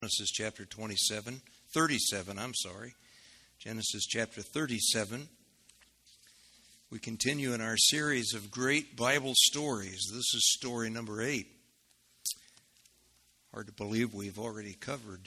Genesis chapter 37. Genesis chapter 37. We continue in our series of great Bible stories. This is story number 8. Hard to believe we've already covered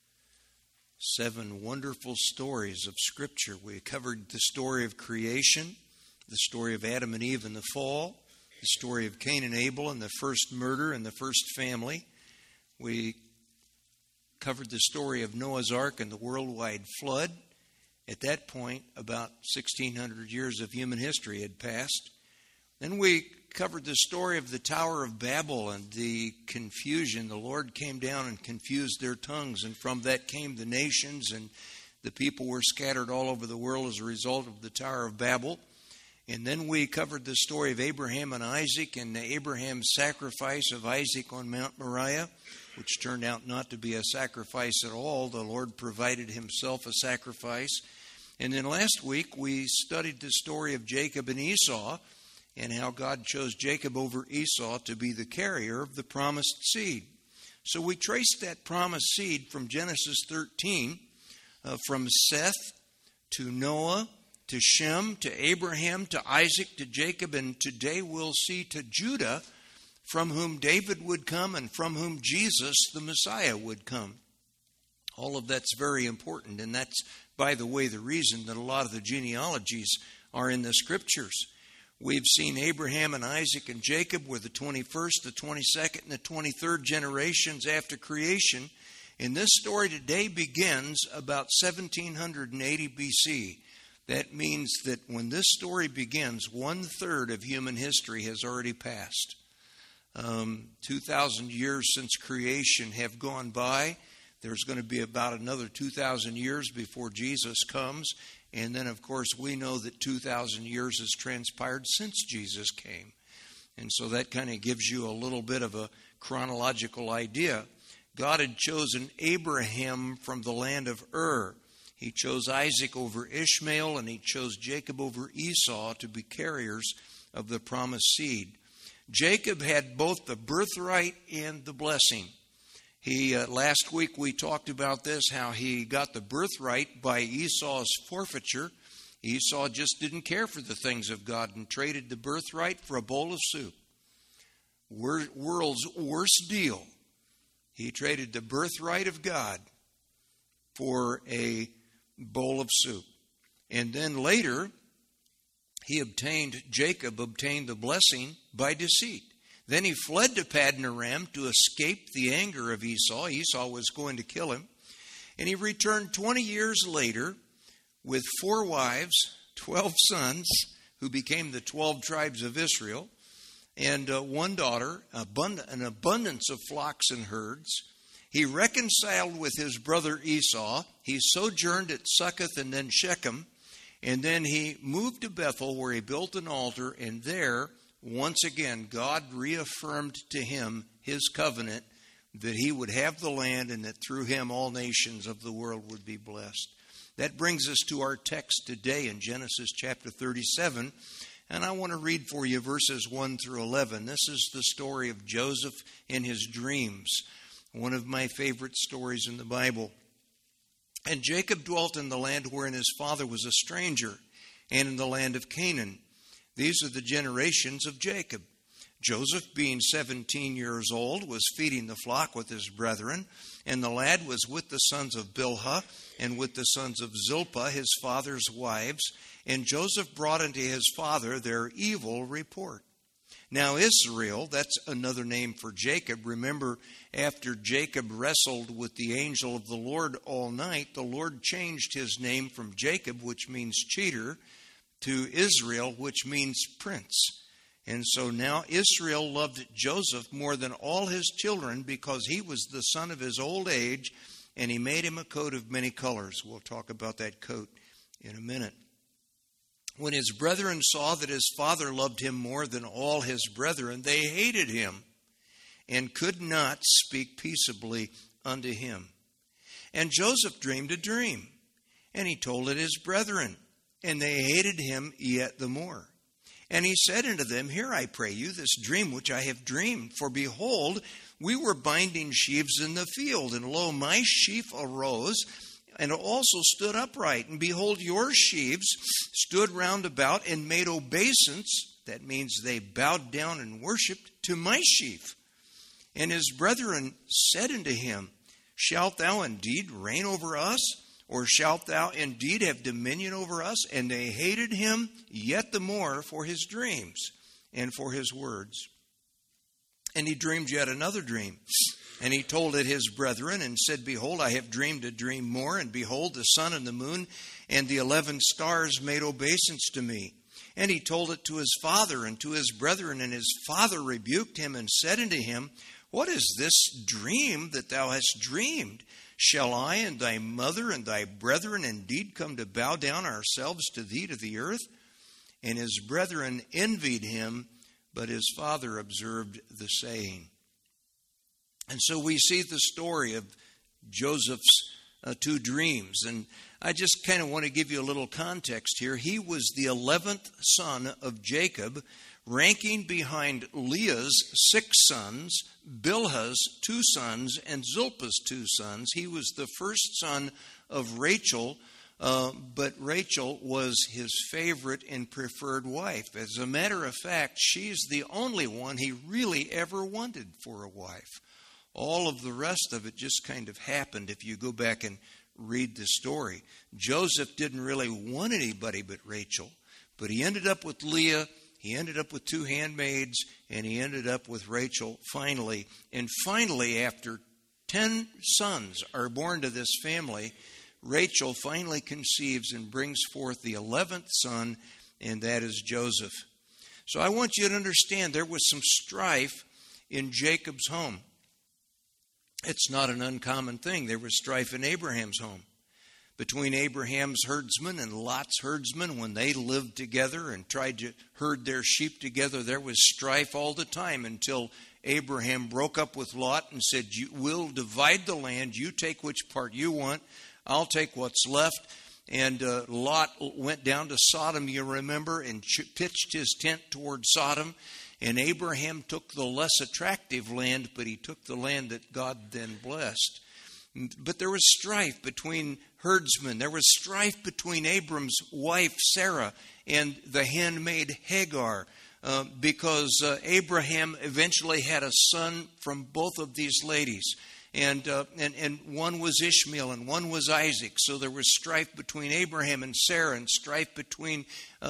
7 wonderful stories of Scripture. We covered the story of creation, the story of Adam and Eve and the fall, the story of Cain and Abel and the first murder and the first family. We covered the story of Noah's Ark and the worldwide flood. At that point, about 1,600 years of human history had passed. Then we covered the story of the Tower of Babel and the confusion. The Lord came down and confused their tongues, and from that came the nations, and the people were scattered all over the world as a result of the Tower of Babel. And then we covered the story of Abraham and Isaac and Abraham's sacrifice of Isaac on Mount Moriah, which turned out not to be a sacrifice at all. The Lord provided himself a sacrifice. And then last week we studied the story of Jacob and Esau and how God chose Jacob over Esau to be the carrier of the promised seed. So we traced that promised seed from Genesis 13, from Seth to Noah, to Shem, to Abraham, to Isaac, to Jacob, and today we'll see to Judah, from whom David would come and from whom Jesus, the Messiah, would come. All of that's very important, and that's, by the way, the reason that a lot of the genealogies are in the Scriptures. We've seen Abraham and Isaac and Jacob were the 21st, the 22nd, and the 23rd generations after creation. And this story today begins about 1780 BC. That means that when this story begins, 1/3 of human history has already passed. 2,000 years since creation have gone by. There's going to be about another 2,000 years before Jesus comes. And then, of course, we know that 2,000 years has transpired since Jesus came. And so that kind of gives you a little bit of a chronological idea. God had chosen Abraham from the land of Ur. He chose Isaac over Ishmael, and he chose Jacob over Esau to be carriers of the promised seed. Jacob had both the birthright and the blessing. Last week we talked about this, how he got the birthright by Esau's forfeiture. Esau just didn't care for the things of God and traded the birthright for a bowl of soup. World's worst deal. He traded the birthright of God for a bowl of soup. And then later, Jacob obtained the blessing by deceit. Then he fled to Paddan Aram to escape the anger of Esau. Esau was going to kill him. And he returned 20 years later with 4 wives, 12 sons, who became the 12 tribes of Israel, and 1 daughter, an abundance of flocks and herds. He reconciled with his brother Esau. He sojourned at Succoth and then Shechem. And then he moved to Bethel, where he built an altar, and there, once again, God reaffirmed to him his covenant that he would have the land and that through him all nations of the world would be blessed. That brings us to our text today in Genesis chapter 37, and I want to read for you verses 1 through 11. This is the story of Joseph in his dreams, one of my favorite stories in the Bible. And Jacob dwelt in the land wherein his father was a stranger, and in the land of Canaan. These are the generations of Jacob. Joseph, being 17 years old, was feeding the flock with his brethren, and the lad was with the sons of Bilhah, and with the sons of Zilpah, his father's wives. And Joseph brought unto his father their evil report. Now Israel, that's another name for Jacob. Remember, after Jacob wrestled with the angel of the Lord all night, the Lord changed his name from Jacob, which means cheater, to Israel, which means prince. And so now Israel loved Joseph more than all his children because he was the son of his old age, and he made him a coat of many colors. We'll talk about that coat in a minute. When his brethren saw that his father loved him more than all his brethren, they hated him and could not speak peaceably unto him. And Joseph dreamed a dream, and he told it his brethren, and they hated him yet the more. And he said unto them, Hear, I pray you, this dream which I have dreamed. For behold, we were binding sheaves in the field, and lo, my sheaf arose, and also stood upright. And behold, your sheaves stood round about and made obeisance. That means they bowed down and worshipped to my sheaf. And his brethren said unto him, Shalt thou indeed reign over us? Or shalt thou indeed have dominion over us? And they hated him yet the more for his dreams and for his words. And he dreamed yet another dream. And he told it his brethren, and said, Behold, I have dreamed a dream more, and behold, the sun and the moon and the 11 stars made obeisance to me. And he told it to his father and to his brethren, and his father rebuked him and said unto him, What is this dream that thou hast dreamed? Shall I and thy mother and thy brethren indeed come to bow down ourselves to thee to the earth? And his brethren envied him, but his father observed the saying. And so we see the story of Joseph's 2 dreams. And I just kind of want to give you a little context here. He was the 11th son of Jacob, ranking behind Leah's 6 sons, Bilhah's 2 sons, and Zilpah's 2 sons. He was the first son of Rachel, but Rachel was his favorite and preferred wife. As a matter of fact, she's the only one he really ever wanted for a wife. All of the rest of it just kind of happened if you go back and read the story. Joseph didn't really want anybody but Rachel, but he ended up with Leah, he ended up with 2 handmaids, and he ended up with Rachel finally. And finally, after 10 sons are born to this family, Rachel finally conceives and brings forth the 11th son, and that is Joseph. So I want you to understand there was some strife in Jacob's home. It's not an uncommon thing. There was strife in Abraham's home between Abraham's herdsmen and Lot's herdsmen. When they lived together and tried to herd their sheep together, there was strife all the time until Abraham broke up with Lot and said, We'll divide the land. You take which part you want. I'll take what's left. And Lot went down to Sodom, you remember, and pitched his tent toward Sodom. And Abraham took the less attractive land, but he took the land that God then blessed. But there was strife between herdsmen. There was strife between Abram's wife, Sarah, and the handmaid Hagar, because Abraham eventually had a son from both of these ladies. And one was Ishmael and one was Isaac. So there was strife between Abraham and Sarah and strife between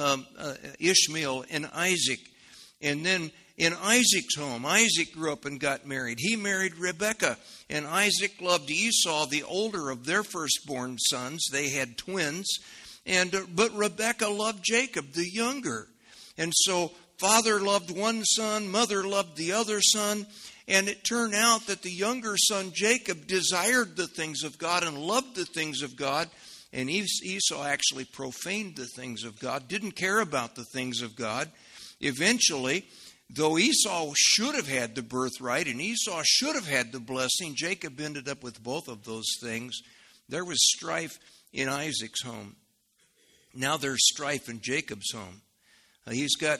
Ishmael and Isaac. And then in Isaac's home, Isaac grew up and got married. He married Rebekah, and Isaac loved Esau, the older of their firstborn sons. They had twins, but Rebekah loved Jacob, the younger. And so father loved one son, mother loved the other son, and it turned out that the younger son, Jacob, desired the things of God and loved the things of God, and Esau actually profaned the things of God, didn't care about the things of God. Eventually, though Esau should have had the birthright and Esau should have had the blessing, Jacob ended up with both of those things. There was strife in Isaac's home. Now there's strife in Jacob's home. He's got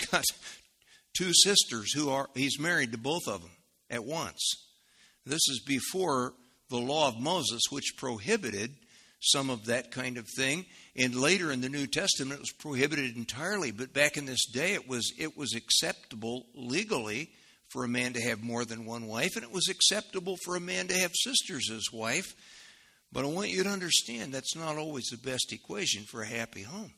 2 sisters he's married to both of them at once. This is before the law of Moses, which prohibited some of that kind of thing. And later in the New Testament, it was prohibited entirely. But back in this day, it was acceptable legally for a man to have more than one wife, and it was acceptable for a man to have sisters as wife. But I want you to understand that's not always the best equation for a happy home.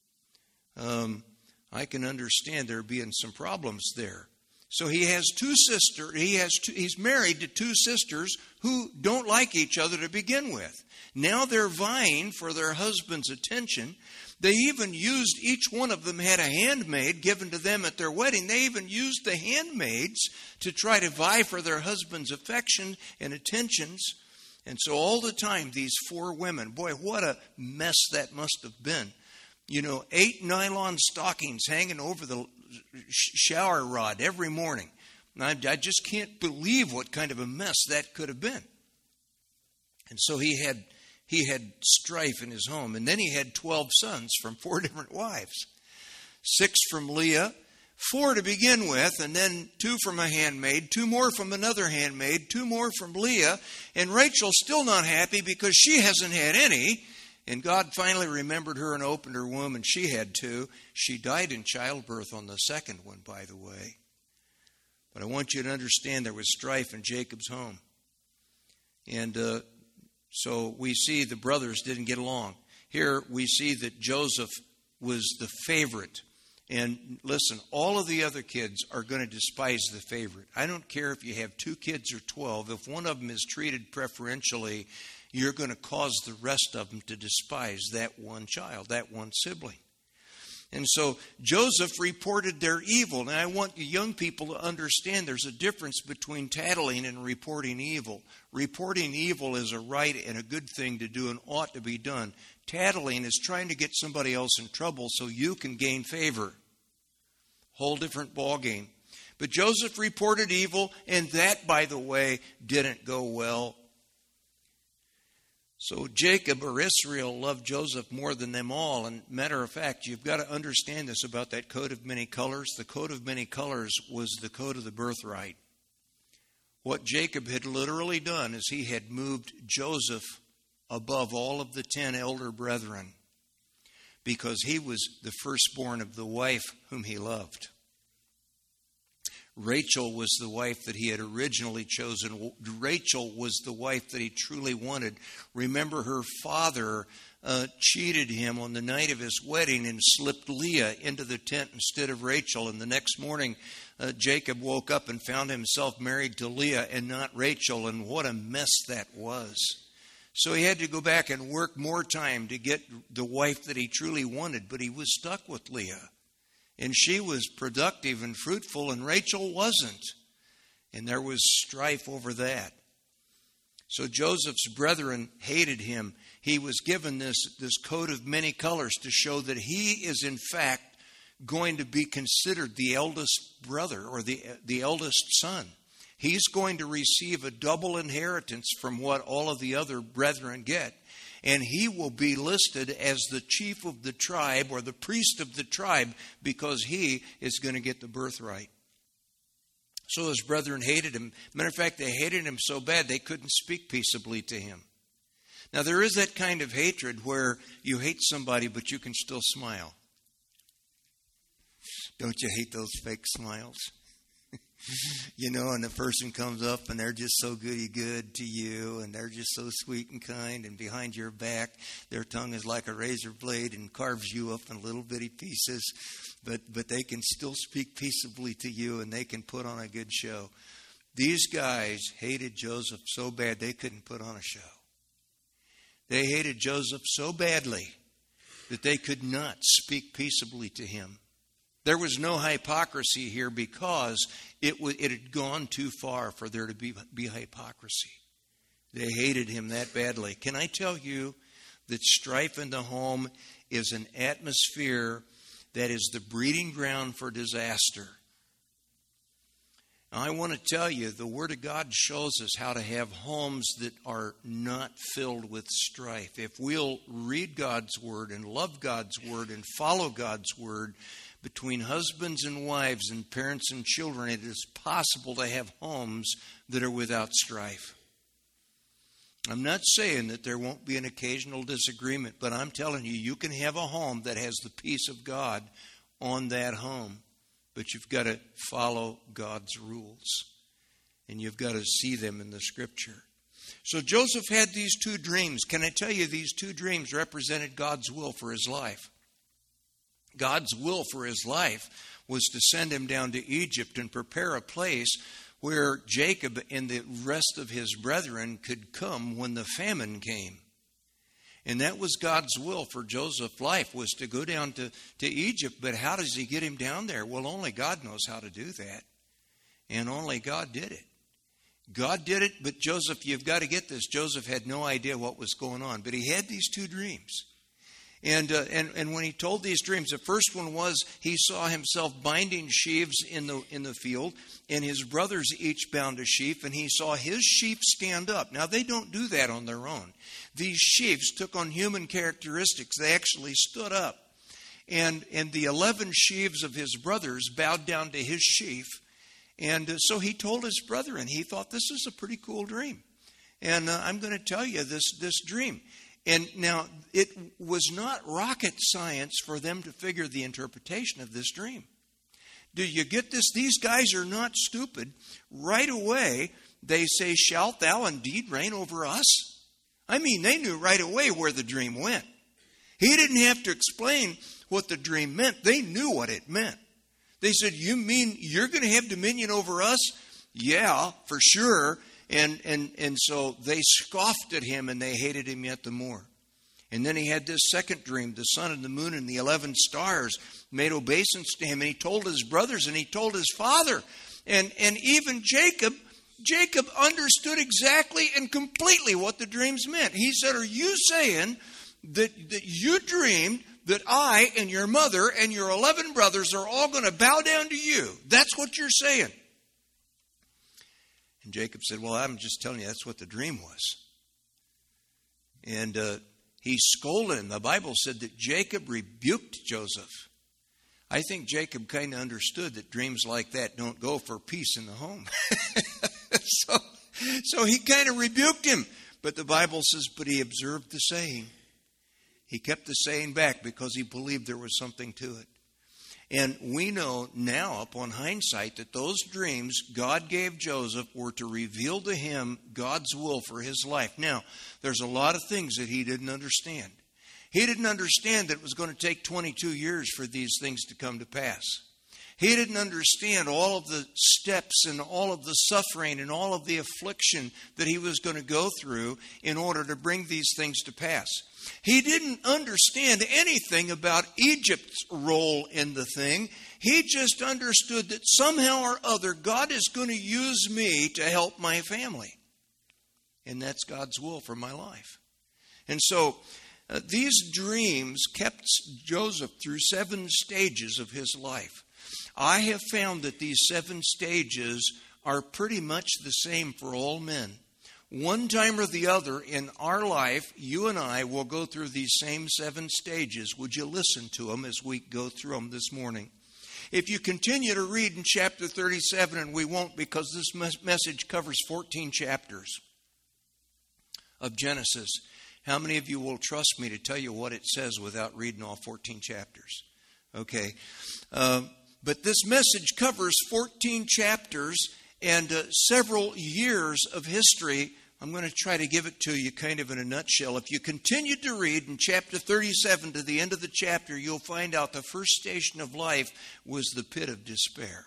I can understand there being some problems there. So he has 2 sisters. He's married to 2 sisters who don't like each other to begin with. Now they're vying for their husband's attention. They even used, each one of them had a handmaid given to them at their wedding. They even used the handmaids to try to vie for their husband's affection and attentions. And so all the time, these 4 women, boy, what a mess that must have been. 8 nylon stockings hanging over the shower rod every morning. I just can't believe what kind of a mess that could have been. And so he had strife in his home. And then he had 12 sons from 4 different wives. 6 from Leah, 4 to begin with, and then 2 from a handmaid, 2 more from another handmaid, 2 more from Leah, and Rachel's still not happy because she hasn't had any. And God finally remembered her and opened her womb, and she had 2. She died in childbirth on the second one, by the way. But I want you to understand there was strife in Jacob's home. And so we see the brothers didn't get along. Here we see that Joseph was the favorite. And listen, all of the other kids are going to despise the favorite. I don't care if you have 2 kids or 12. If one of them is treated preferentially, you're going to cause the rest of them to despise that one child, that one sibling. And so Joseph reported their evil. Now I want you young people to understand there's a difference between tattling and reporting evil. Reporting evil is a right and a good thing to do and ought to be done. Tattling is trying to get somebody else in trouble so you can gain favor. Whole different ballgame. But Joseph reported evil, and that, by the way, didn't go well. So Jacob or Israel loved Joseph more than them all. And matter of fact, you've got to understand this about that coat of many colors. The coat of many colors was the coat of the birthright. What Jacob had literally done is he had moved Joseph above all of the 10 elder brethren because he was the firstborn of the wife whom he loved. Rachel was the wife that he had originally chosen. Rachel was the wife that he truly wanted. Remember, her father cheated him on the night of his wedding and slipped Leah into the tent instead of Rachel. And the next morning, Jacob woke up and found himself married to Leah and not Rachel. And what a mess that was. So he had to go back and work more time to get the wife that he truly wanted. But he was stuck with Leah. And she was productive and fruitful, and Rachel wasn't. And there was strife over that. So Joseph's brethren hated him. He was given this coat of many colors to show that he is, in fact, going to be considered the eldest brother or the eldest son. He's going to receive a double inheritance from what all of the other brethren get. And he will be listed as the chief of the tribe or the priest of the tribe because he is going to get the birthright. So his brethren hated him. Matter of fact, they hated him so bad they couldn't speak peaceably to him. Now there is that kind of hatred where you hate somebody but you can still smile. Don't you hate those fake smiles? You know, and the person comes up and they're just so goody good to you and they're just so sweet and kind, and behind your back their tongue is like a razor blade and carves you up in little bitty pieces, but they can still speak peaceably to you and they can put on a good show. These guys hated Joseph so bad they couldn't put on a show. They hated Joseph so badly that they could not speak peaceably to him. There was no hypocrisy here because it had gone too far for there to be hypocrisy. They hated him that badly. Can I tell you that strife in the home is an atmosphere that is the breeding ground for disaster? Now, I want to tell you, the Word of God shows us how to have homes that are not filled with strife. If we'll read God's Word and love God's Word and follow God's Word, between husbands and wives and parents and children, it is possible to have homes that are without strife. I'm not saying that there won't be an occasional disagreement, but I'm telling you, you can have a home that has the peace of God on that home. But you've got to follow God's rules. And you've got to see them in the Scripture. So Joseph had these 2 dreams. Can I tell you, these 2 dreams represented God's will for his life. God's will for his life was to send him down to Egypt and prepare a place where Jacob and the rest of his brethren could come when the famine came. And that was God's will for Joseph's life, was to go down to Egypt. But how does he get him down there? Well, only God knows how to do that. And only God did it. God did it, but Joseph, you've got to get this. Joseph had no idea what was going on, but he had these 2 dreams. And when he told these dreams, the first one was he saw himself binding sheaves in the field, and his brothers each bound a sheaf, and he saw his sheep stand up. Now, they don't do that on their own. These sheaves took on human characteristics. They actually stood up. and the 11 sheaves of his brothers bowed down to his sheaf. And so he told his brother, and he thought, this is a pretty cool dream. And I'm going to tell you this dream. And now, it was not rocket science for them to figure the interpretation of this dream. Do you get this? These guys are not stupid. Right away, they say, shalt thou indeed reign over us? I mean, they knew right away where the dream went. He didn't have to explain what the dream meant. They knew what it meant. They said, you mean you're going to have dominion over us? Yeah, for sure. And so they scoffed at him and they hated him yet the more. And then he had this second dream. The sun and the moon and the 11 stars made obeisance to him. And he told his brothers and he told his father. And even Jacob understood exactly and completely what the dreams meant. He said, are you saying that you dreamed that I and your mother and your 11 brothers are all going to bow down to you? That's what you're saying. And Jacob said, well, I'm just telling you, that's what the dream was. And he scolded him. The Bible said that Jacob rebuked Joseph. I think Jacob kind of understood that dreams like that don't go for peace in the home. So he kind of rebuked him. But the Bible says, but he observed the saying. He kept the saying back because he believed there was something to it. And we know now, upon hindsight, that those dreams God gave Joseph were to reveal to him God's will for his life. Now, there's a lot of things that he didn't understand. He didn't understand that it was going to take 22 years for these things to come to pass. He didn't understand all of the steps and all of the suffering and all of the affliction that he was going to go through in order to bring these things to pass. He didn't understand anything about Egypt's role in the thing. He just understood that somehow or other God is going to use me to help my family. And that's God's will for my life. And so these dreams kept Joseph through 7 stages of his life. I have found that these 7 stages are pretty much the same for all men. One time or the other in our life, you and I will go through these same 7 stages. Would you listen to them as we go through them this morning? If you continue to read in chapter 37, and we won't because this message covers 14 chapters of Genesis, how many of you will trust me to tell you what it says without reading all 14 chapters? Okay. But this message covers 14 chapters and several years of history. I'm going to try to give it to you kind of in a nutshell. If you continue to read in chapter 37 to the end of the chapter, you'll find out the first station of life was the pit of despair.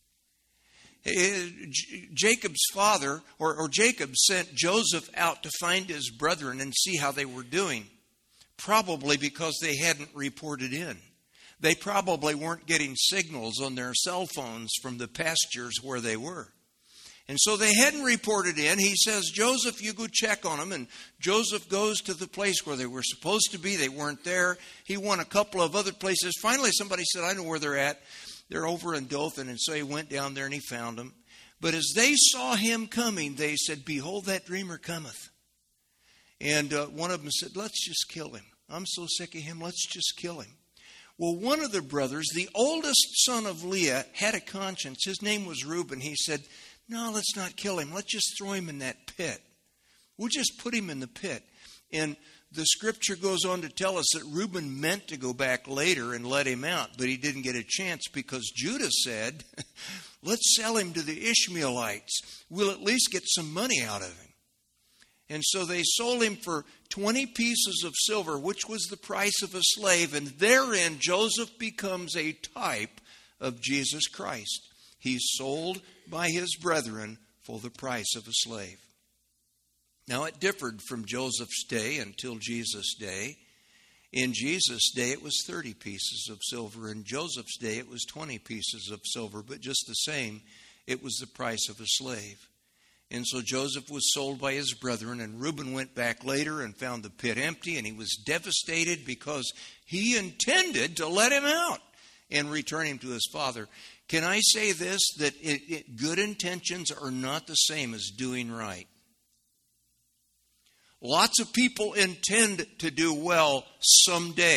Jacob's father, or Jacob, sent Joseph out to find his brethren and see how they were doing, probably because they hadn't reported in. They probably weren't getting signals on their cell phones from the pastures where they were. And so they hadn't reported in. He says, Joseph, you go check on them. And Joseph goes to the place where they were supposed to be. They weren't there. He went a couple of other places. Finally, somebody said, I know where they're at. They're over in Dothan. And so he went down there and he found them. But as they saw him coming, they said, behold, that dreamer cometh. And one of them said, let's just kill him. I'm so sick of him. Let's just kill him. Well, one of the brothers, the oldest son of Leah, had a conscience. His name was Reuben. He said, no, let's not kill him. Let's just throw him in that pit. We'll just put him in the pit. And the scripture goes on to tell us that Reuben meant to go back later and let him out, but he didn't get a chance because Judah said, let's sell him to the Ishmaelites. We'll at least get some money out of him. And so they sold him for 20 pieces of silver, which was the price of a slave. And therein, Joseph becomes a type of Jesus Christ. He's sold by his brethren for the price of a slave. Now, it differed from Joseph's day until Jesus' day. In Jesus' day, it was 30 pieces of silver. In Joseph's day, it was 20 pieces of silver. But just the same, it was the price of a slave. And so Joseph was sold by his brethren, and Reuben went back later and found the pit empty, and he was devastated because he intended to let him out and return him to his father. Can I say this, that good intentions are not the same as doing right? Lots of people intend to do well someday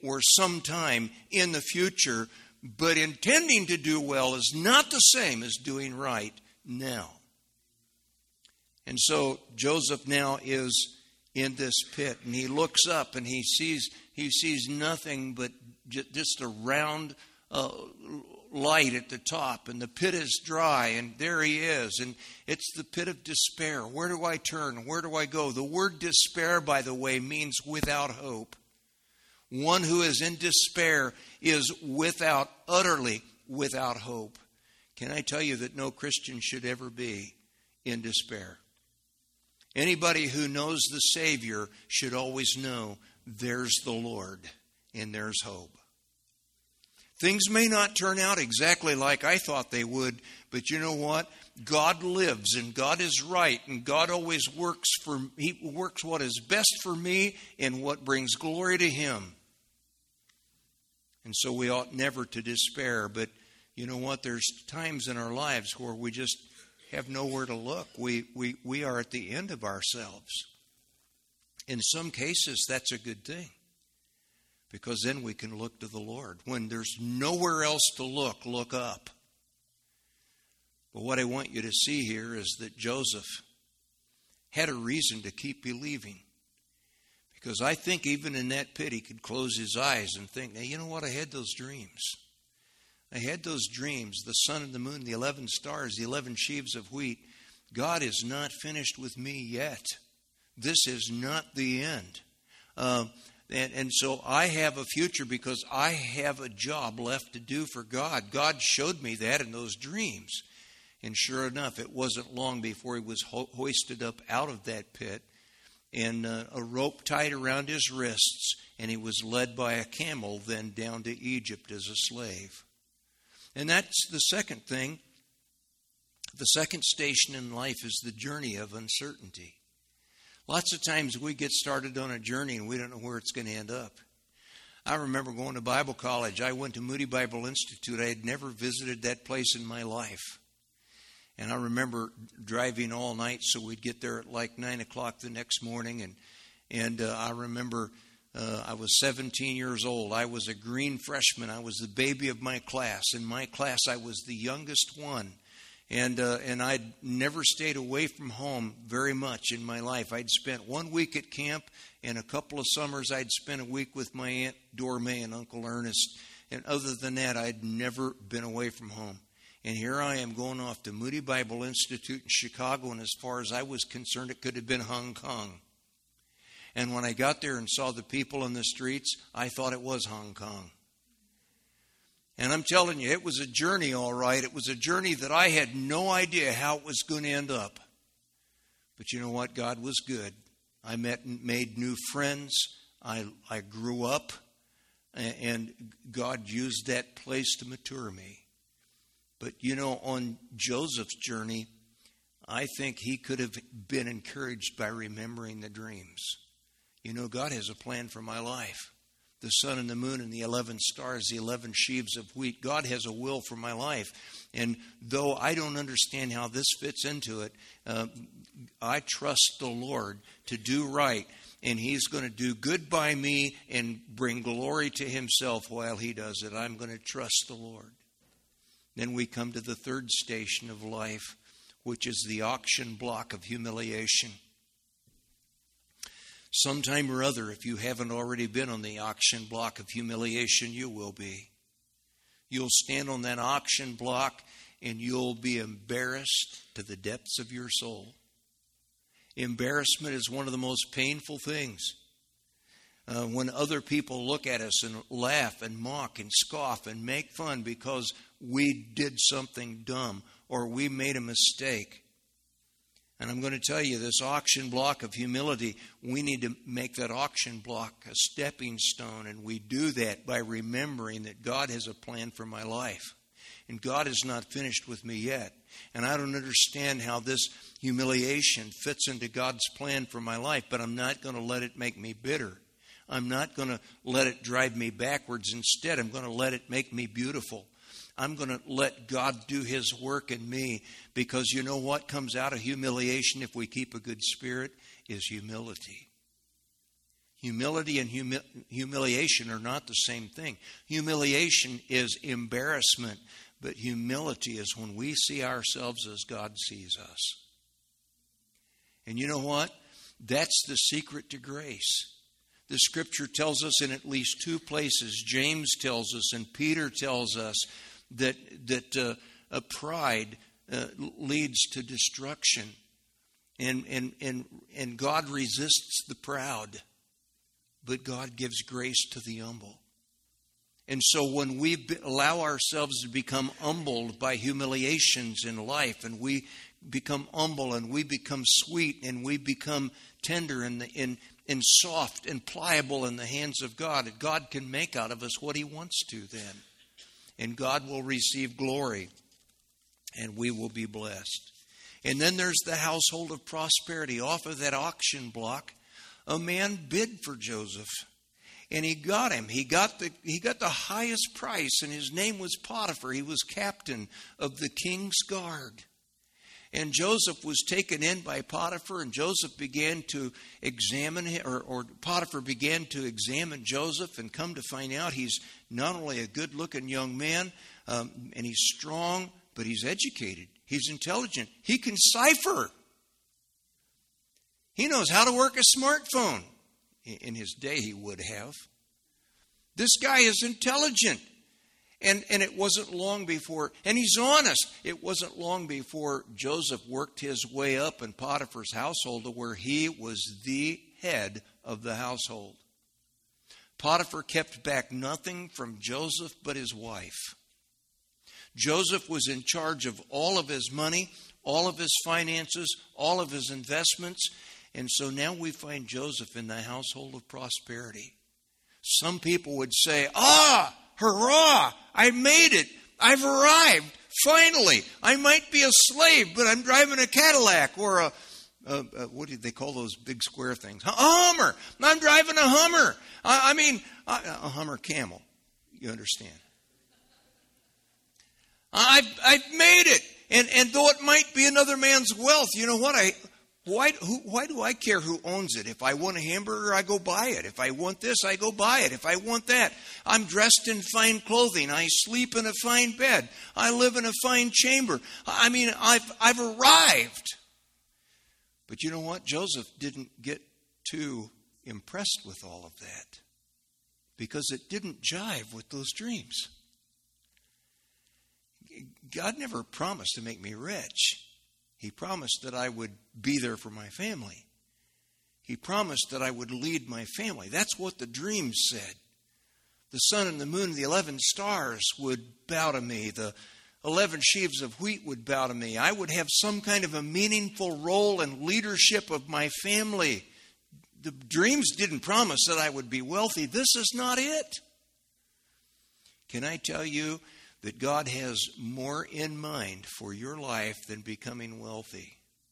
or sometime in the future, but intending to do well is not the same as doing right now. And so Joseph now is in this pit, and he looks up and he sees nothing but just a round light at the top, and the pit is dry, and there he is, and it's the pit of despair. Where do I turn? Where do I go? The word despair, by the way, means without hope. One who is in despair is utterly without hope. Can I tell you that no Christian should ever be in despair? Anybody who knows the Savior should always know there's the Lord and there's hope. Things may not turn out exactly like I thought they would, but you know what? God lives and God is right, and God always He works what is best for me and what brings glory to Him. And so we ought never to despair, but you know what? There's times in our lives where we just have nowhere to look. We are at the end of ourselves. In some cases, that's a good thing, because then we can look to the Lord. When there's nowhere else to look up. But what I want you to see here is that Joseph had a reason to keep believing. Because I think even in that pit he could close his eyes and think, now, you know what? I had those dreams. I had those dreams, the sun and the moon, the 11 stars, the 11 sheaves of wheat. God is not finished with me yet. This is not the end. And so I have a future because I have a job left to do for God. God showed me that in those dreams. And sure enough, it wasn't long before he was hoisted up out of that pit, and a rope tied around his wrists, and he was led by a camel then down to Egypt as a slave. And that's the second thing. The second station in life is the journey of uncertainty. Lots of times we get started on a journey and we don't know where it's going to end up. I remember going to Bible college. I went to Moody Bible Institute. I had never visited that place in my life. And I remember driving all night, so we'd get there at like 9 o'clock the next morning. And I remember I was 17 years old. I was a green freshman. I was the baby of my class. In my class, I was the youngest one. And I'd never stayed away from home very much in my life. I'd spent 1 week at camp, and a couple of summers I'd spent a week with my Aunt Dorme and Uncle Ernest. And other than that, I'd never been away from home. And here I am going off to Moody Bible Institute in Chicago, and as far as I was concerned, it could have been Hong Kong. And when I got there and saw the people in the streets, I thought it was Hong Kong. And I'm telling you, it was a journey, all right. It was a journey that I had no idea how it was going to end up. But you know what? God was good. I made new friends. I grew up, and God used that place to mature me. But you know, on Joseph's journey, I think he could have been encouraged by remembering the dreams. You know, God has a plan for my life. The sun and the moon and the 11 stars, the 11 sheaves of wheat. God has a will for my life. And though I don't understand how this fits into it, I trust the Lord to do right. And He's going to do good by me and bring glory to Himself while He does it. I'm going to trust the Lord. Then we come to the third station of life, which is the auction block of humiliation. Sometime or other, if you haven't already been on the auction block of humiliation, you will be. You'll stand on that auction block and you'll be embarrassed to the depths of your soul. Embarrassment is one of the most painful things. When other people look at us and laugh and mock and scoff and make fun because we did something dumb or we made a mistake. And I'm going to tell you, this auction block of humility, we need to make that auction block a stepping stone. And we do that by remembering that God has a plan for my life. And God is not finished with me yet. And I don't understand how this humiliation fits into God's plan for my life, but I'm not going to let it make me bitter. I'm not going to let it drive me backwards. Instead, I'm going to let it make me beautiful. I'm going to let God do His work in me, because you know what comes out of humiliation if we keep a good spirit is humility. Humility and humiliation are not the same thing. Humiliation is embarrassment, but humility is when we see ourselves as God sees us. And you know what? That's the secret to grace. The Scripture tells us in at least two places. James tells us and Peter tells us that pride leads to destruction, and God resists the proud, but God gives grace to the humble. And so when we allow ourselves to become humbled by humiliations in life, and we become humble and we become sweet and we become tender and soft and pliable in the hands of God, God can make out of us what He wants to then. And God will receive glory and we will be blessed. And then there's the household of prosperity. Off of that auction block, a man bid for Joseph, and he got him. He got the highest price, and his name was Potiphar. He was captain of the king's guard. And Joseph was taken in by Potiphar, and Joseph began to examine him, or Potiphar began to examine Joseph, and come to find out he's not only a good-looking young man, and he's strong, but he's educated. He's intelligent. He can cipher. He knows how to work a smartphone. In his day, he would have. This guy is intelligent. And it wasn't long before, and he's honest, it wasn't long before Joseph worked his way up in Potiphar's household to where he was the head of the household. Potiphar kept back nothing from Joseph but his wife. Joseph was in charge of all of his money, all of his finances, all of his investments. And so now we find Joseph in the household of prosperity. Some people would say, hurrah, I made it. I've arrived. Finally, I might be a slave, but I'm driving a Cadillac or what do they call those big square things? A Hummer. I'm driving a Hummer. A Hummer Camel. You understand? I've made it. And though it might be another man's wealth, you know what? Why do I care who owns it? If I want a hamburger, I go buy it. If I want this, I go buy it. If I want that, I'm dressed in fine clothing. I sleep in a fine bed. I live in a fine chamber. I've arrived. But you know what? Joseph didn't get too impressed with all of that because it didn't jive with those dreams. God never promised to make me rich. He promised that I would be there for my family. He promised that I would lead my family. That's what the dreams said. The sun and the moon and the 11 stars would bow to me. The 11 sheaves of wheat would bow to me. I would have some kind of a meaningful role in leadership of my family. The dreams didn't promise that I would be wealthy. This is not it. Can I tell you that God has more in mind for your life than becoming wealthy?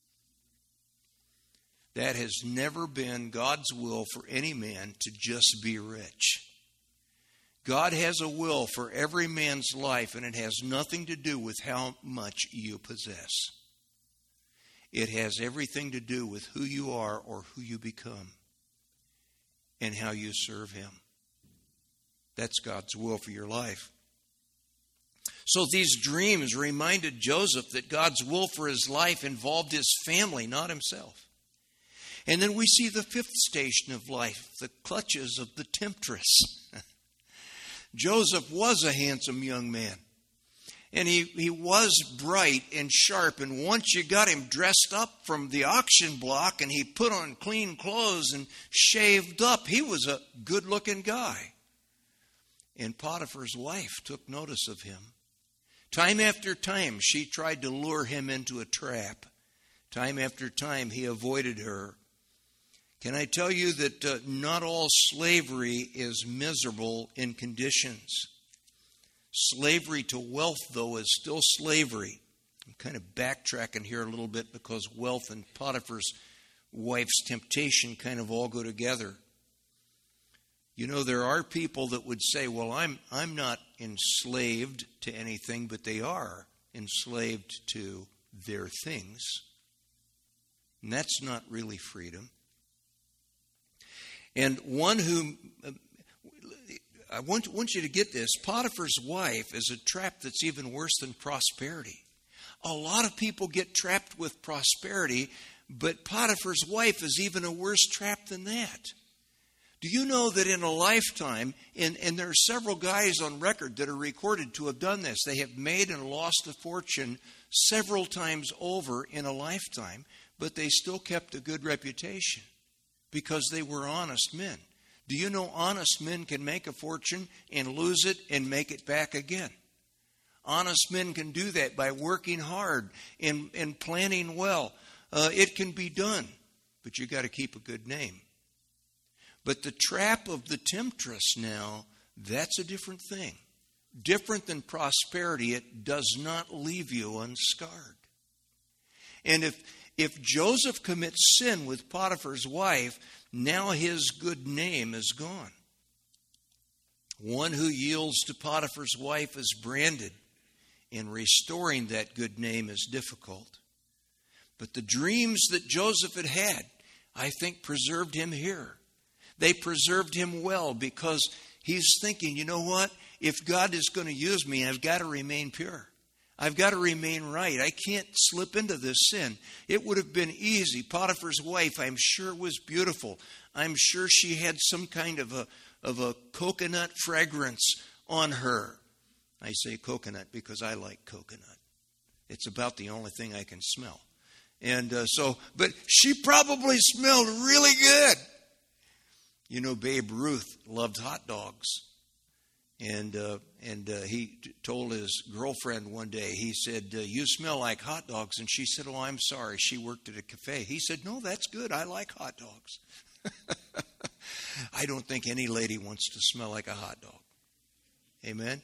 That has never been God's will for any man, to just be rich. God has a will for every man's life, and it has nothing to do with how much you possess. It has everything to do with who you are or who you become and how you serve Him. That's God's will for your life. So these dreams reminded Joseph that God's will for his life involved his family, not himself. And then we see the fifth station of life, the clutches of the temptress. Joseph was a handsome young man. And he was bright and sharp. And once you got him dressed up from the auction block and he put on clean clothes and shaved up, he was a good-looking guy. And Potiphar's wife took notice of him. Time after time, she tried to lure him into a trap. Time after time, he avoided her. Can I tell you that not all slavery is miserable in conditions? Slavery to wealth, though, is still slavery. I'm kind of backtracking here a little bit because wealth and Potiphar's wife's temptation kind of all go together. You know, there are people that would say, well, I'm not enslaved to anything, but they are enslaved to their things. And that's not really freedom. And one who, I want you to get this, Potiphar's wife is a trap that's even worse than prosperity. A lot of people get trapped with prosperity, but Potiphar's wife is even a worse trap than that. Do you know that in a lifetime, and there are several guys on record that are recorded to have done this, they have made and lost a fortune several times over in a lifetime, but they still kept a good reputation because they were honest men. Do you know honest men can make a fortune and lose it and make it back again? Honest men can do that by working hard and planning well. It can be done, but you got to keep a good name. But the trap of the temptress now, that's a different thing. Different than prosperity, it does not leave you unscarred. And if Joseph commits sin with Potiphar's wife, now his good name is gone. One who yields to Potiphar's wife is branded, and restoring that good name is difficult. But the dreams that Joseph had, I think, preserved him here. They preserved him well because he's thinking, you know what? If God is going to use me, I've got to remain pure. I've got to remain right. I can't slip into this sin. It would have been easy. Potiphar's wife, I'm sure, was beautiful. I'm sure she had some kind of a coconut fragrance on her. I say coconut because I like coconut. It's about the only thing I can smell. And but she probably smelled really good. You know, Babe Ruth loved hot dogs. And he told his girlfriend one day, he said, you smell like hot dogs. And she said, oh, I'm sorry. She worked at a cafe. He said, no, that's good. I like hot dogs. I don't think any lady wants to smell like a hot dog. Amen?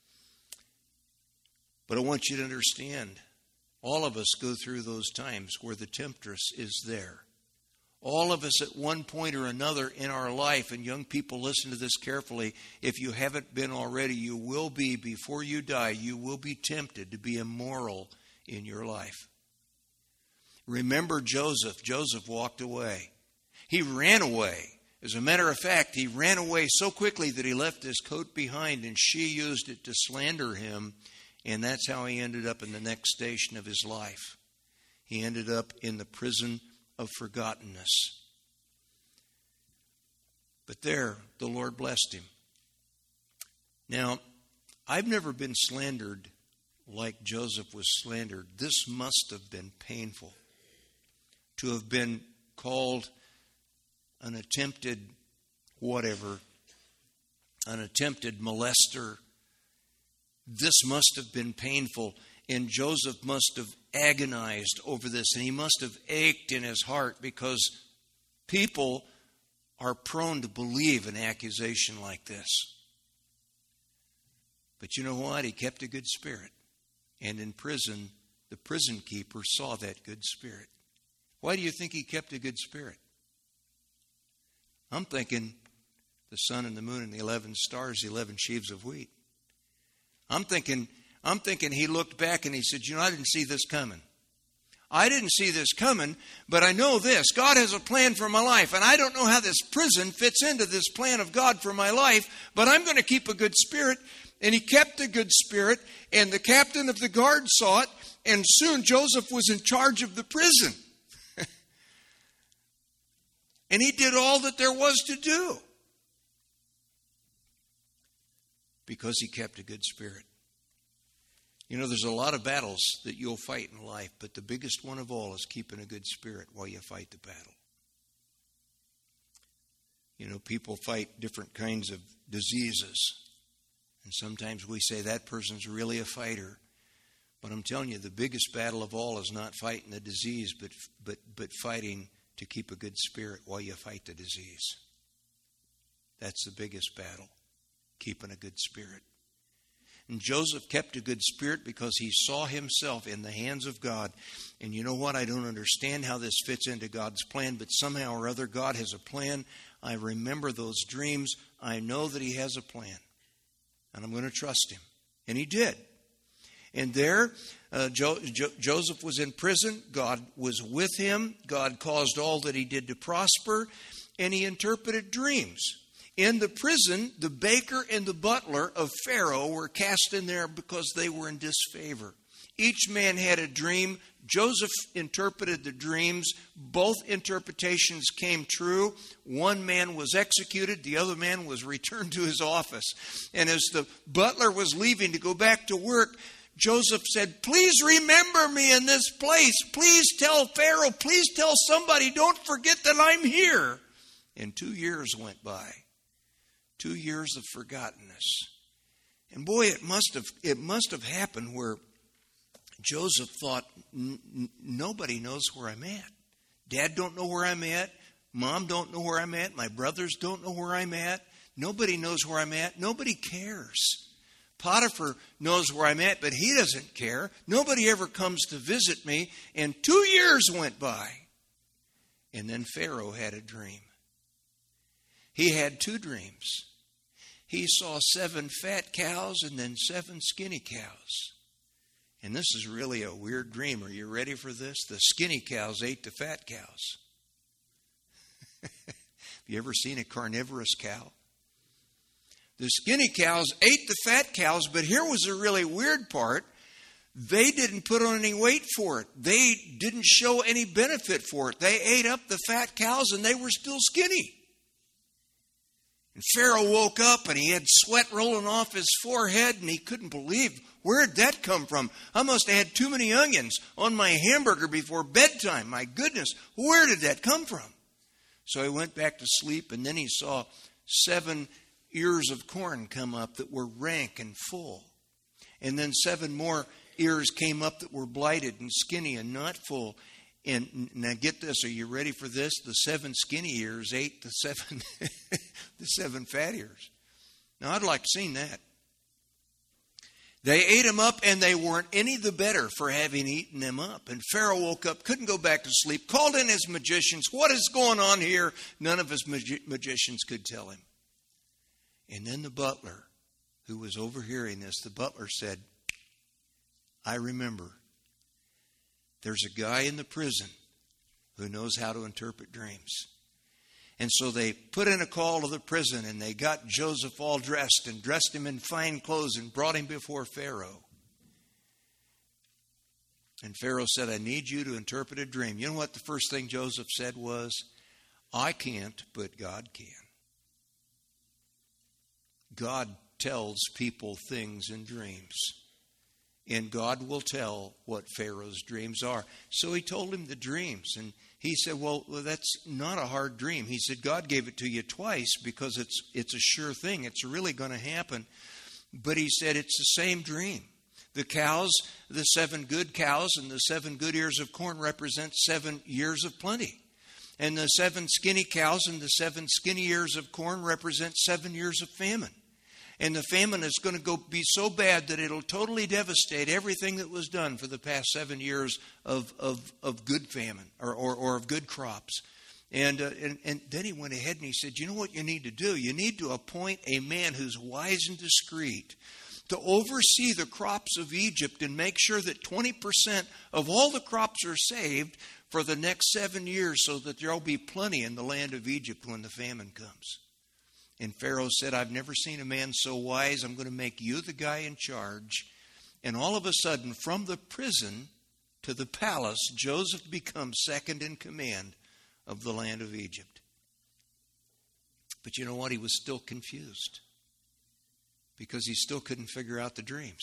But I want you to understand, all of us go through those times where the temptress is there. All of us at one point or another in our life, and young people, listen to this carefully. If you haven't been already, you will be, before you die, you will be tempted to be immoral in your life. Remember Joseph. Joseph walked away. He ran away. As a matter of fact, he ran away so quickly that he left his coat behind, and she used it to slander him, and that's how he ended up in the next station of his life. He ended up in the prison of forgottenness. But there, the Lord blessed him. Now, I've never been slandered like Joseph was slandered. This must have been painful. To have been called an attempted whatever, an attempted molester. This must have been painful. And Joseph must have agonized over this, and he must have ached in his heart because people are prone to believe an accusation like this. But you know what? He kept a good spirit. And in prison, the prison keeper saw that good spirit. Why do you think he kept a good spirit? I'm thinking the sun and the moon and the 11 stars, the 11 sheaves of wheat. I'm thinking he looked back and he said, you know, I didn't see this coming. I didn't see this coming, but I know this. God has a plan for my life, and I don't know how this prison fits into this plan of God for my life, but I'm going to keep a good spirit. And he kept a good spirit, and the captain of the guard saw it, and soon Joseph was in charge of the prison. And he did all that there was to do because he kept a good spirit. You know, there's a lot of battles that you'll fight in life, but the biggest one of all is keeping a good spirit while you fight the battle. You know, people fight different kinds of diseases, and sometimes we say that person's really a fighter. But I'm telling you, the biggest battle of all is not fighting the disease, but fighting to keep a good spirit while you fight the disease. That's the biggest battle, keeping a good spirit. And Joseph kept a good spirit because he saw himself in the hands of God. And you know what? I don't understand how this fits into God's plan, but somehow or other God has a plan. I remember those dreams. I know that he has a plan. And I'm going to trust him. And he did. And there, Joseph was in prison. God was with him. God caused all that he did to prosper. and he interpreted dreams. In the prison, the baker and the butler of Pharaoh were cast in there because they were in disfavor. Each man had a dream. Joseph interpreted the dreams. Both interpretations came true. One man was executed. The other man was returned to his office. And as the butler was leaving to go back to work, Joseph said, "Please remember me in this place. Please tell Pharaoh. Please tell somebody. Don't forget that I'm here." And 2 years went by. 2 years of forgottenness. And boy, it must have happened where Joseph thought, nobody knows where I'm at. Dad don't know where I'm at. Mom don't know where I'm at. My brothers don't know where I'm at. Nobody knows where I'm at. Nobody cares. Potiphar knows where I'm at, but he doesn't care. Nobody ever comes to visit me. And 2 years went by. And then Pharaoh had a dream. He had 2 dreams. He saw 7 fat cows and then 7 skinny cows. And this is really a weird dream. Are you ready for this? The skinny cows ate the fat cows. Have you ever seen a carnivorous cow? The skinny cows ate the fat cows, but here was a really weird part. They didn't put on any weight for it. They didn't show any benefit for it. They ate up the fat cows and they were still skinny. And Pharaoh woke up and he had sweat rolling off his forehead and he couldn't believe, where'd that come from? I must have had too many onions on my hamburger before bedtime. My goodness, where did that come from? So he went back to sleep, and then he saw 7 ears of corn come up that were rank and full. And then 7 more ears came up that were blighted and skinny and not full. And now get this, are you ready for this? The 7 skinny ears ate the 7 the 7 fat ears. Now I'd like to see that. They ate them up and they weren't any the better for having eaten them up. And Pharaoh woke up, couldn't go back to sleep, called in his magicians. What is going on here? None of his magicians could tell him. And then the butler, who was overhearing this, the butler said, "I remember. There's a guy in the prison who knows how to interpret dreams." And so they put in a call to the prison, and they got Joseph all dressed and dressed him in fine clothes and brought him before Pharaoh. And Pharaoh said, "I need you to interpret a dream." You know what the first thing Joseph said was? "I can't, but God can." God tells people things in dreams. And God will tell what Pharaoh's dreams are. So he told him the dreams. And he said, well, that's not a hard dream. He said, God gave it to you twice because it's a sure thing. It's really going to happen. But he said, it's the same dream. The cows, the 7 good cows and the 7 good ears of corn represent 7 years of plenty. And the 7 skinny cows and the 7 skinny ears of corn represent 7 years of famine. And the famine is going to be so bad that it'll totally devastate everything that was done for the past 7 years of good famine or of good crops. And then he went ahead and he said, you know what you need to do? You need to appoint a man who's wise and discreet to oversee the crops of Egypt and make sure that 20% of all the crops are saved for the next 7 years so that there will be plenty in the land of Egypt when the famine comes. And Pharaoh said, I've never seen a man so wise. I'm going to make you the guy in charge. And all of a sudden, from the prison to the palace, Joseph becomes second in command of the land of Egypt. But you know what? He was still confused because he still couldn't figure out the dreams.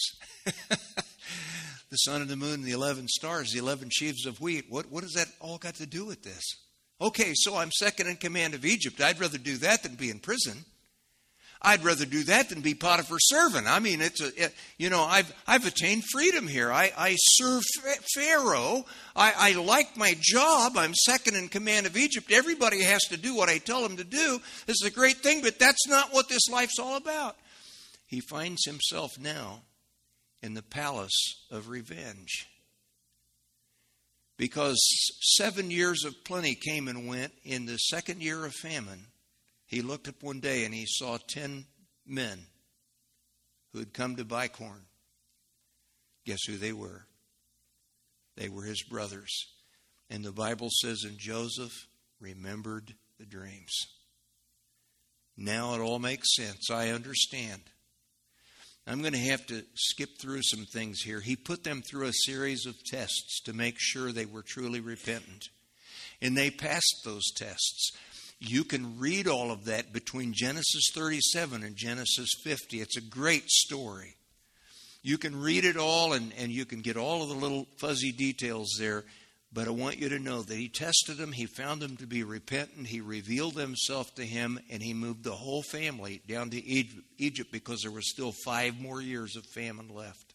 The sun and the moon and the 11 stars, the 11 sheaves of wheat. What has that all got to do with this? Okay, so I'm second in command of Egypt. I'd rather do that than be in prison. I'd rather do that than be Potiphar's servant. I mean, I've attained freedom here. I serve Pharaoh. I like my job. I'm second in command of Egypt. Everybody has to do what I tell them to do. This is a great thing, but that's not what this life's all about. He finds himself now in the palace of revenge. Because 7 years of plenty came and went, in the second year of famine, he looked up one day and he saw 10 men who had come to buy corn. Guess who they were? They were his brothers. And the Bible says, and Joseph remembered the dreams. Now it all makes sense. I understand. I'm going to have to skip through some things here. He put them through a series of tests to make sure they were truly repentant. And they passed those tests. You can read all of that between Genesis 37 and Genesis 50. It's a great story. You can read it all and you can get all of the little fuzzy details there. But I want you to know that he tested them. He found them to be repentant. He revealed himself to him. And he moved the whole family down to Egypt because there were still 5 more years of famine left.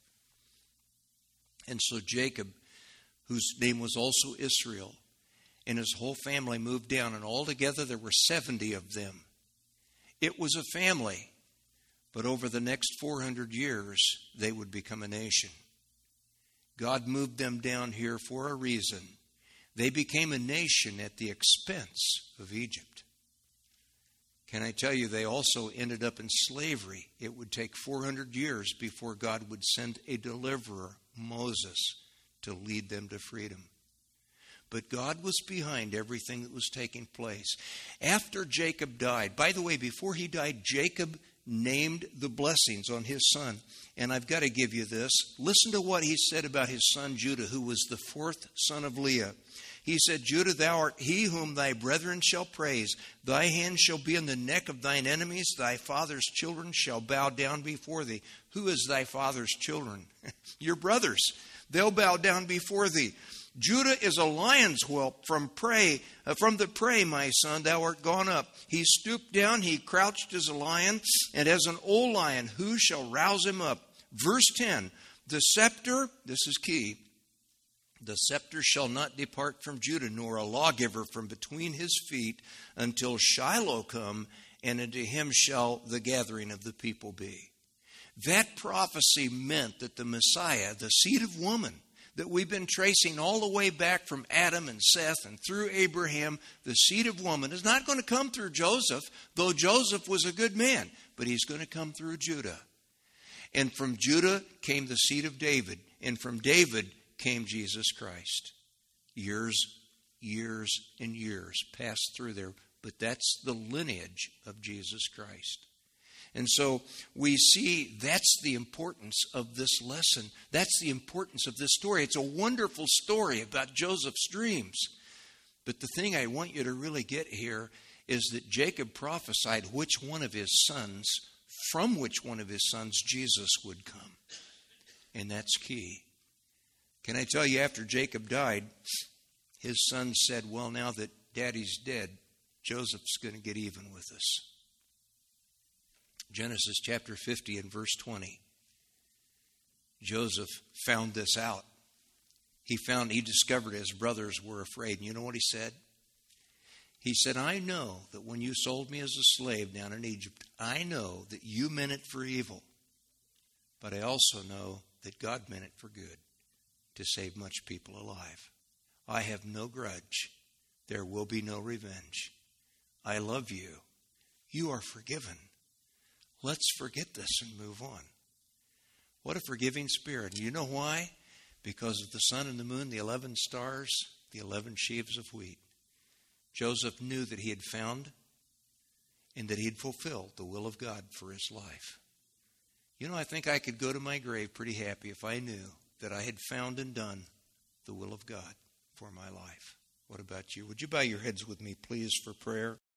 And so Jacob, whose name was also Israel, and his whole family moved down. And altogether there were 70 of them. It was a family. But over the next 400 years, they would become a nation. God moved them down here for a reason. They became a nation at the expense of Egypt. Can I tell you, they also ended up in slavery. It would take 400 years before God would send a deliverer, Moses, to lead them to freedom. But God was behind everything that was taking place. After Jacob died, by the way, before he died, Jacob named the blessings on his son. And I've got to give you this. Listen to what he said about his son Judah, who was the 4th son of Leah. He said, Judah, thou art he whom thy brethren shall praise. Thy hand shall be in the neck of thine enemies. Thy father's children shall bow down before thee. Who is thy father's children? Your brothers. They'll bow down before thee. Judah is a lion's whelp from the prey, my son, thou art gone up. He stooped down, he crouched as a lion, and as an old lion, who shall rouse him up? Verse 10, the scepter, this is key, the scepter shall not depart from Judah, nor a lawgiver from between his feet, until Shiloh come, and unto him shall the gathering of the people be. That prophecy meant that the Messiah, the seed of woman, that we've been tracing all the way back from Adam and Seth and through Abraham, the seed of woman, is not going to come through Joseph, though Joseph was a good man, but he's going to come through Judah. And from Judah came the seed of David, and from David came Jesus Christ. Years, and years passed through there, but that's the lineage of Jesus Christ. And so we see that's the importance of this lesson. That's the importance of this story. It's a wonderful story about Joseph's dreams. But the thing I want you to really get here is that Jacob prophesied from which one of his sons Jesus would come. And that's key. Can I tell you, after Jacob died, his son said, well, now that Daddy's dead, Joseph's going to get even with us. Genesis chapter 50 and verse 20. Joseph found this out. He discovered his brothers were afraid. And you know what he said? He said, I know that when you sold me as a slave down in Egypt, I know that you meant it for evil. But I also know that God meant it for good, to save much people alive. I have no grudge. There will be no revenge. I love you. You are forgiven. Let's forget this and move on. What a forgiving spirit. And you know why? Because of the sun and the moon, the 11 stars, the 11 sheaves of wheat. Joseph knew that he had found and that he had fulfilled the will of God for his life. You know, I think I could go to my grave pretty happy if I knew that I had found and done the will of God for my life. What about you? Would you bow your heads with me, please, for prayer?